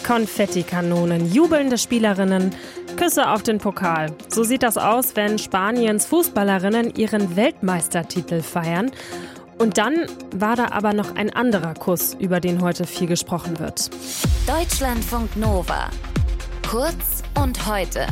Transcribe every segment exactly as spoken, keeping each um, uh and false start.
Konfettikanonen, jubelnde Spielerinnen, Küsse auf den Pokal. So sieht das aus, wenn Spaniens Fußballerinnen ihren Weltmeistertitel feiern. Und dann war da aber noch ein anderer Kuss, über den heute viel gesprochen wird. Deutschlandfunk Nova. Kurz und heute.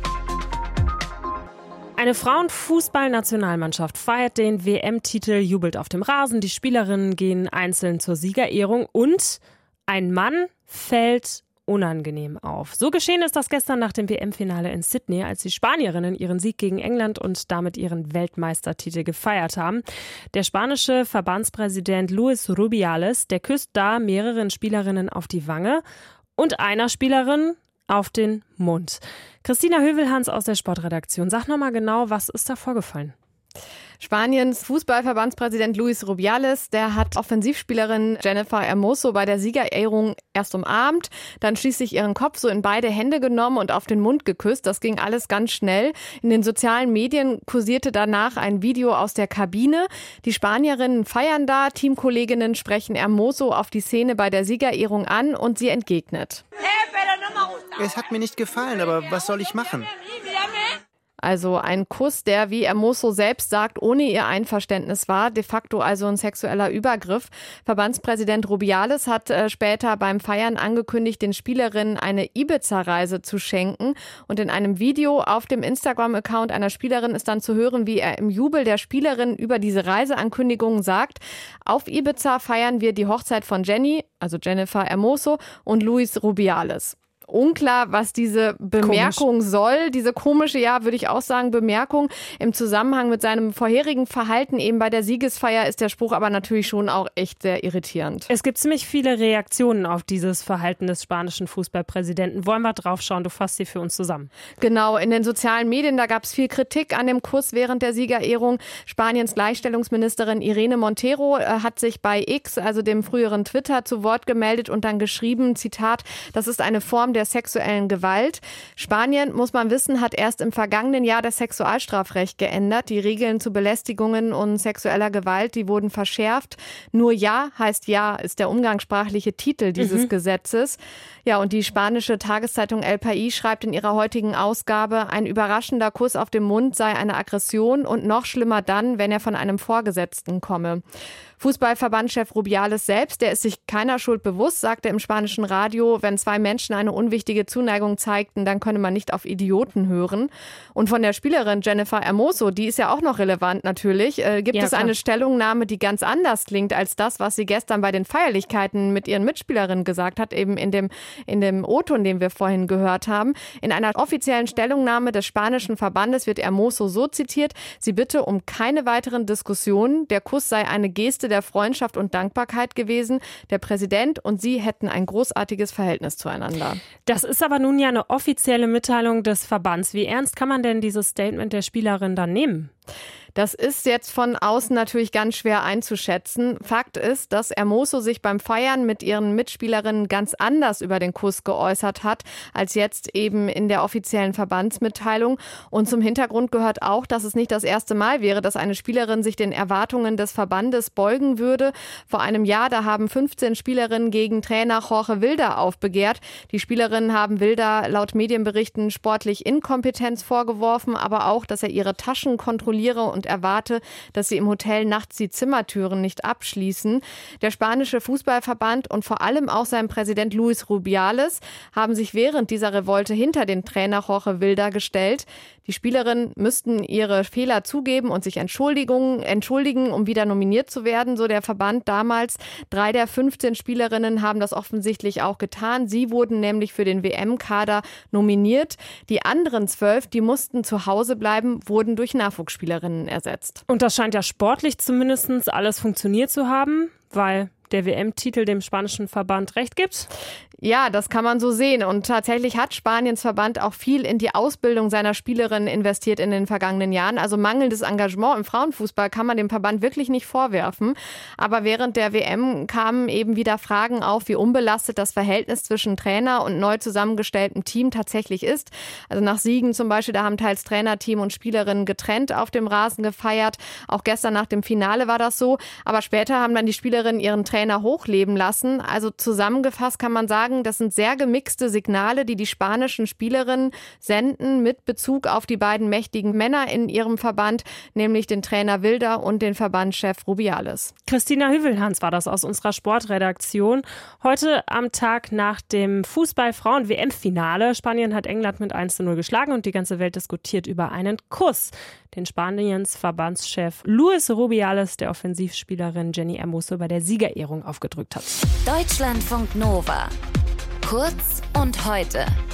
Eine Frauenfußballnationalmannschaft feiert den W M-Titel, jubelt auf dem Rasen, die Spielerinnen gehen einzeln zur Siegerehrung und ein Mann fällt unangenehm auf. So geschehen ist das gestern nach dem W M-Finale in Sydney, als die Spanierinnen ihren Sieg gegen England und damit ihren Weltmeistertitel gefeiert haben. Der spanische Verbandspräsident Luis Rubiales, der küsst da mehreren Spielerinnen auf die Wange und einer Spielerin auf den Mund. Christina Hövelhans aus der Sportredaktion, sag nochmal genau, was ist da vorgefallen? Spaniens Fußballverbandspräsident Luis Rubiales, der hat Offensivspielerin Jennifer Hermoso bei der Siegerehrung erst umarmt, dann schließlich ihren Kopf so in beide Hände genommen und auf den Mund geküsst. Das ging alles ganz schnell. In den sozialen Medien kursierte danach ein Video aus der Kabine. Die Spanierinnen feiern da, Teamkolleginnen sprechen Hermoso auf die Szene bei der Siegerehrung an und sie entgegnet. Es hat mir nicht gefallen, aber was soll ich machen? Also ein Kuss, der, wie Hermoso selbst sagt, ohne ihr Einverständnis war, de facto also ein sexueller Übergriff. Verbandspräsident Rubiales hat äh, später beim Feiern angekündigt, den Spielerinnen eine Ibiza-Reise zu schenken. Und in einem Video auf dem Instagram-Account einer Spielerin ist dann zu hören, wie er im Jubel der Spielerin über diese Reiseankündigung sagt: Auf Ibiza feiern wir die Hochzeit von Jenny, also Jennifer Hermoso, und Luis Rubiales. Unklar, was diese Bemerkung Komisch. soll. Diese komische, ja, würde ich auch sagen, Bemerkung im Zusammenhang mit seinem vorherigen Verhalten eben bei der Siegesfeier ist der Spruch aber natürlich schon auch echt sehr irritierend. Es gibt ziemlich viele Reaktionen auf dieses Verhalten des spanischen Fußballpräsidenten. Wollen wir drauf schauen? Du fasst sie für uns zusammen. Genau, in den sozialen Medien, da gab es viel Kritik an dem Kuss während der Siegerehrung. Spaniens Gleichstellungsministerin Irene Montero äh, hat sich bei X, also dem früheren Twitter, zu Wort gemeldet und dann geschrieben, Zitat, das ist eine Form der der sexuellen Gewalt. Spanien, muss man wissen, hat erst im vergangenen Jahr das Sexualstrafrecht geändert. Die Regeln zu Belästigungen und sexueller Gewalt, die wurden verschärft. Nur Ja heißt Ja, ist der umgangssprachliche Titel dieses mhm. Gesetzes. Ja, und die spanische Tageszeitung El País schreibt in ihrer heutigen Ausgabe, ein überraschender Kuss auf den Mund sei eine Aggression und noch schlimmer dann, wenn er von einem Vorgesetzten komme. Fußballverbandschef Rubiales selbst, der ist sich keiner Schuld bewusst, sagte im spanischen Radio, wenn zwei Menschen eine unwichtige Zuneigung zeigten, dann könne man nicht auf Idioten hören. Und von der Spielerin Jennifer Hermoso, die ist ja auch noch relevant natürlich, äh, gibt ja, es klar. eine Stellungnahme, die ganz anders klingt als das, was sie gestern bei den Feierlichkeiten mit ihren Mitspielerinnen gesagt hat, eben in dem, in dem O-Ton, den wir vorhin gehört haben. In einer offiziellen Stellungnahme des spanischen Verbandes wird Hermoso so zitiert, sie bitte um keine weiteren Diskussionen, der Kuss sei eine Geste der Freundschaft und Dankbarkeit gewesen. Der Präsident und sie hätten ein großartiges Verhältnis zueinander. Das ist aber nun ja eine offizielle Mitteilung des Verbands. Wie ernst kann man denn dieses Statement der Spielerin dann nehmen? Das ist jetzt von außen natürlich ganz schwer einzuschätzen. Fakt ist, dass Hermoso sich beim Feiern mit ihren Mitspielerinnen ganz anders über den Kuss geäußert hat, als jetzt eben in der offiziellen Verbandsmitteilung. Und zum Hintergrund gehört auch, dass es nicht das erste Mal wäre, dass eine Spielerin sich den Erwartungen des Verbandes beugen würde. Vor einem Jahr, da haben fünfzehn Spielerinnen gegen Trainer Jorge Vilda aufbegehrt. Die Spielerinnen haben Vilda laut Medienberichten sportlich Inkompetenz vorgeworfen, aber auch, dass er ihre Taschen kontrolliere und erwarte, dass sie im Hotel nachts die Zimmertüren nicht abschließen. Der spanische Fußballverband und vor allem auch sein Präsident Luis Rubiales haben sich während dieser Revolte hinter den Trainer Jorge Vilda gestellt. Die Spielerinnen müssten ihre Fehler zugeben und sich entschuldigen, entschuldigen, um wieder nominiert zu werden, so der Verband damals. Drei der fünfzehn Spielerinnen haben das offensichtlich auch getan. Sie wurden nämlich für den W M-Kader nominiert. Die anderen zwölf, die mussten zu Hause bleiben, wurden durch Nachwuchsspielerinnen ersetzt. Und das scheint ja sportlich zumindest alles funktioniert zu haben, weil der W M-Titel dem spanischen Verband recht gibt. Ja, das kann man so sehen. Und tatsächlich hat Spaniens Verband auch viel in die Ausbildung seiner Spielerinnen investiert in den vergangenen Jahren. Also mangelndes Engagement im Frauenfußball kann man dem Verband wirklich nicht vorwerfen. Aber während der W M kamen eben wieder Fragen auf, wie unbelastet das Verhältnis zwischen Trainer und neu zusammengestelltem Team tatsächlich ist. Also nach Siegen zum Beispiel, da haben teils Trainerteam und Spielerinnen getrennt auf dem Rasen gefeiert. Auch gestern nach dem Finale war das so. Aber später haben dann die Spielerinnen ihren Trainer Trainer hochleben lassen. Also zusammengefasst kann man sagen, das sind sehr gemixte Signale, die die spanischen Spielerinnen senden mit Bezug auf die beiden mächtigen Männer in ihrem Verband, nämlich den Trainer Wilder und den Verbandschef Rubiales. Christina Hüvelhans war das aus unserer Sportredaktion. Heute am Tag nach dem Fußball-Frauen-W M-Finale. Spanien hat England mit eins zu null geschlagen und die ganze Welt diskutiert über einen Kuss, den Spaniens Verbandschef Luis Rubiales der Offensivspielerin Jenny Hermoso bei der Siegerehrung aufgedrückt hat. Deutschlandfunk Nova. Kurz und heute.